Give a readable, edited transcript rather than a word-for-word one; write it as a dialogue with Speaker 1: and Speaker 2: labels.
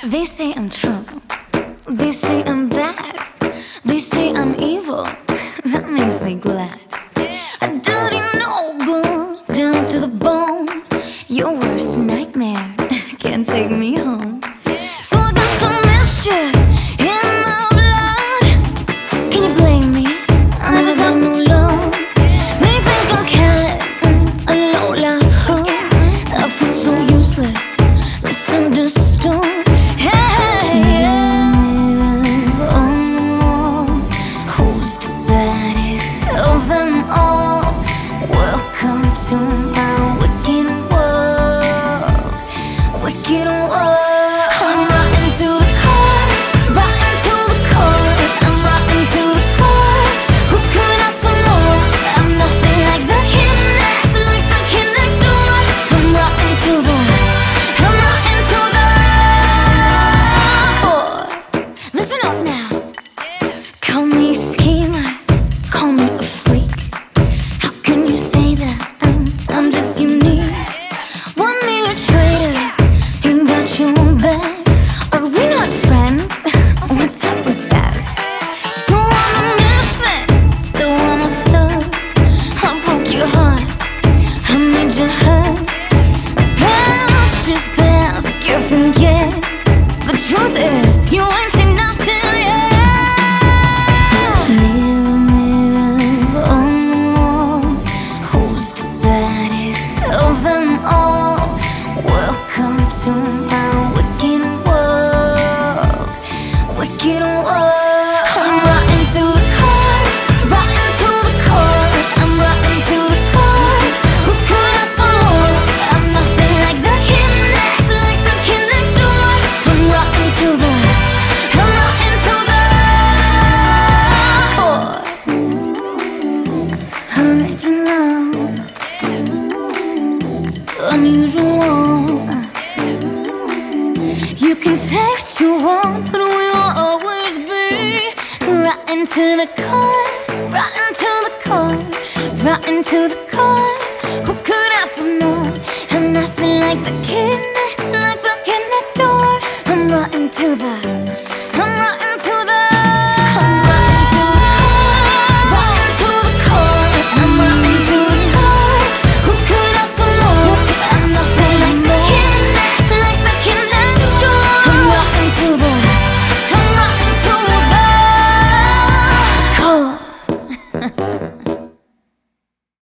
Speaker 1: They say I'm trouble, they say I'm bad, they say I'm evil. That makes me glad. A dirty no good, down to the bone. Your worst nightmare can't take me home. So I got some mischief in my blood. Can you blame me? I never got no love. They think I'm careless, a low-life hood. I feel so useless, misunderstood. Welcome to my wicked world, wicked world. I'm rotten to the core, rotten to the core. I'm rotten to the core. Who could ask for more? I'm nothing like the kid next door. I'm rotten to the core. Listen up now. Call me a schemer, call me a freak. I'm just unique. Want me a traitor, ain't got your back. Are we not friends? What's up with that? So I'm a misfit, so I'm a flirt. I broke your heart, I made you hurt. Past is past, you forget. The truth is, you ain't seen nothing yet. Mirror, mirror on the wall, who's the baddest of them all? Welcome to my wicked world, wicked world. I'm rotten to the core, rotten to the core. I'm rotten to the core. Who could ask for more? I'm nothing like the kid next door. I'm rotten to the core. Original, unusual. You can say what you want, but we will always be rotten to the core, rotten to the core, rotten to the core.